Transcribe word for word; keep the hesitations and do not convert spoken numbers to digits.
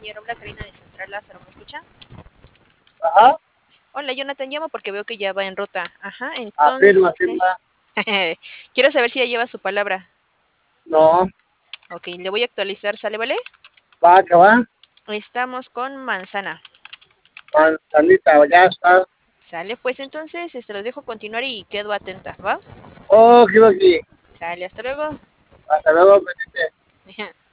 compañero. Habla Karina de Central Lázaro, ¿me escucha? Ajá, Hola, Jonathan, llamo porque veo que ya va en ruta. Ajá, afirma, entonces... afirma. Quiero saber si ya lleva su palabra. No, Ok, le voy a actualizar, ¿sale, vale? va, que va. Estamos con manzana. Manzanita, ya está. Sale, pues entonces, este, los dejo continuar y quedo atenta, ¿va? Oh, quiero aquí. Sale, hasta luego. Hasta luego, Petite.